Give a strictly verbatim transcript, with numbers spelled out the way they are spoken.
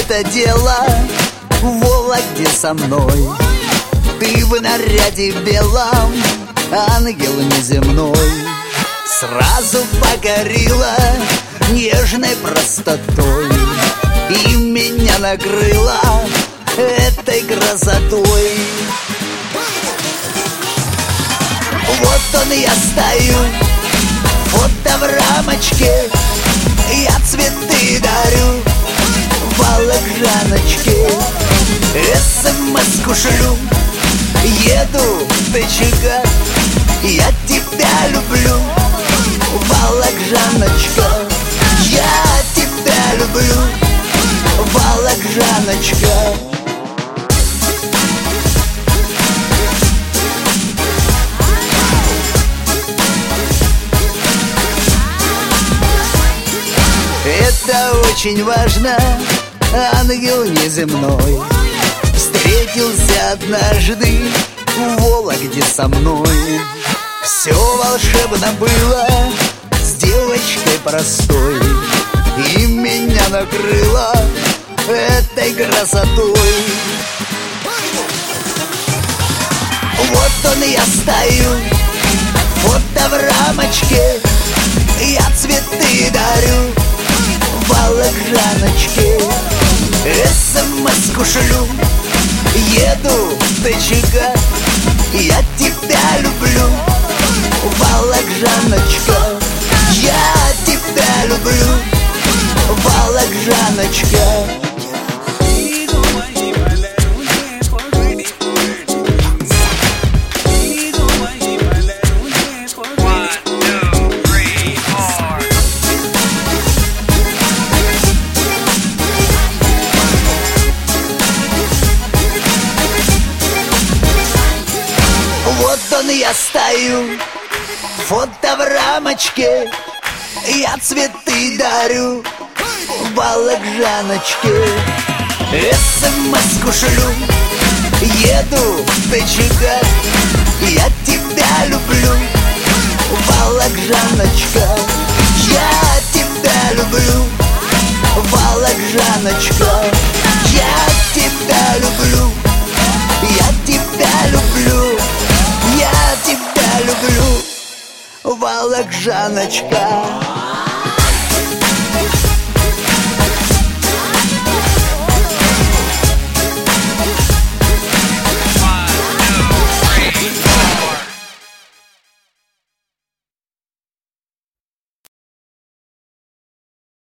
это дело в Вологде со мной. Ты в наряде белом, ангел неземной, сразу покорила нежной простотой и меня накрыла этой красотой. Вот он я стою, фото в рамочке, я цветы дарю Вологжаночке. СМС-ку шлю, еду в ТЧК, я тебя люблю, Вологжаночка. Я тебя люблю, Вологжаночка. Это очень важно, ангел неземной встретился однажды в Вологде со мной. Все волшебно было с девочкой простой, и меня накрыло этой красотой. Вот он я стою, фото в рамочке, я цветы дарю Вологжаночке. СМС-ку шлю, еду в ТЧК, я тебя люблю, Вологжаночка. Я тебя люблю, Вологжаночка. Вот он я стою, фото в рамочке, я цветы дарю Вологжаночке. СМС-ку шлю, еду в ТЧК, я тебя люблю, Вологжаночка. Я тебя люблю, Вологжаночка. Я тебя люблю, я тебя люблю, я тебя люблю, Вологжаночка.